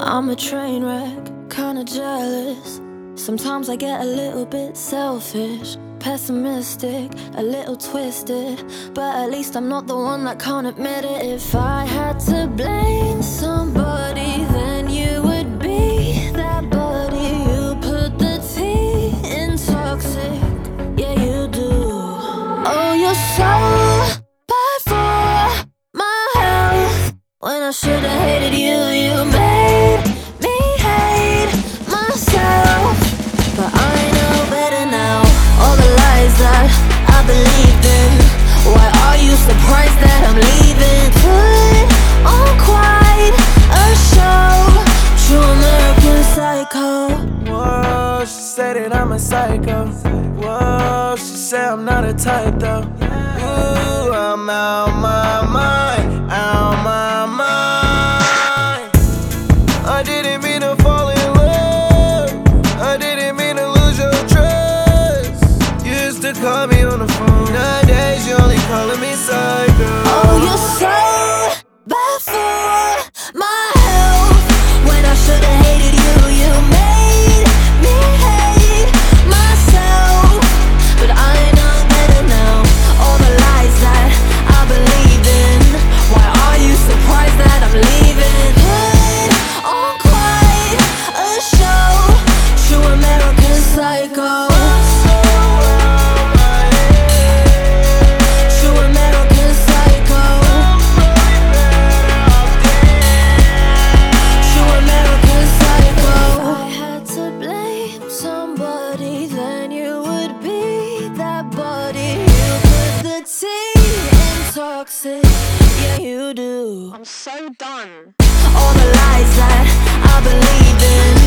I'm a train wreck, kinda jealous. Sometimes I get a little bit selfish, pessimistic, a little twisted. But at least I'm not the one that can't admit it. If I had to blame somebody, then you would be that buddy. You put the T in toxic, yeah you do. Oh, you're so bad for my health. When I should've hated you, you made me hate myself. But I know better now, all the lies that I believed in. Why are you surprised that I'm leaving? Put on quite a show, true American Psycho. Whoa, she said that I'm a psycho. Whoa, she said I'm not a type though. Ooh, I'm out my mind, out my mind. I didn't mean to fall in love, I didn't mean to lose your trust. You used to call me on the phone, nowadays you only calling me psycho. Oh, you're so bad for my health. When I should've hated you, you made me hate myself. But I know better now, all the lies that I believed in. Why are you surprised that I'm leaving? Put on quite a show, true American Psycho. True American Psycho. True American Psycho. If I had to blame somebody, then you would be that buddy. You put the T in toxic, yeah you do. I'm so done. All the lies that I believed in.